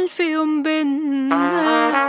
ألف يوم بينا.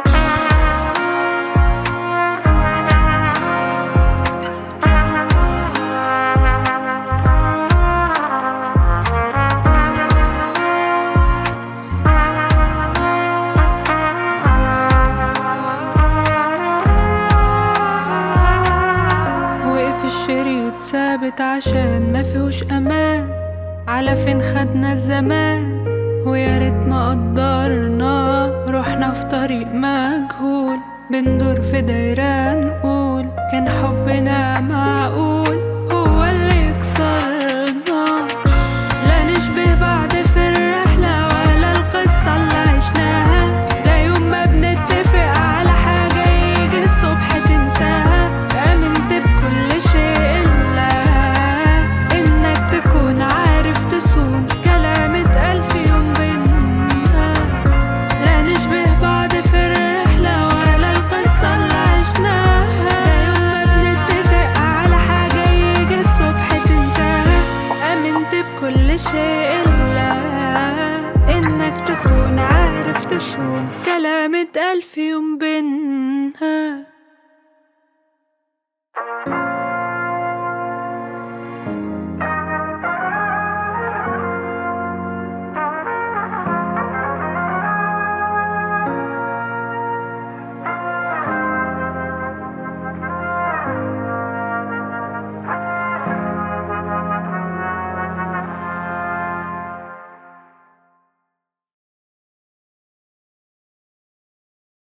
الشريط ثابت عشان ما فيهوش امان، على فين خدنا الزمان ويا ريتنا قدرنا، رحنا في طريق مجهول بندور في دايرة نقول كان حبنا معقول هو اللي يكسرنا. لا نشبه بعض في الرحلة ولا القصة اللي عشناها، ده يوم ما بنتفق على حاجة يجي الصبح تنساها. آمنت بكل شيء إلا إنك تكون عارف تصون كلام اتقال في يوم بينا. لا نشبه بعض في الرحلة ولا القصة اللي عشناها، ده يوم ما بنتفق على حاجة يجي الصبح تنساها. آمنت بكل شيء إلا إنك تكون عارف تصون كلام اتقال في يوم بينا.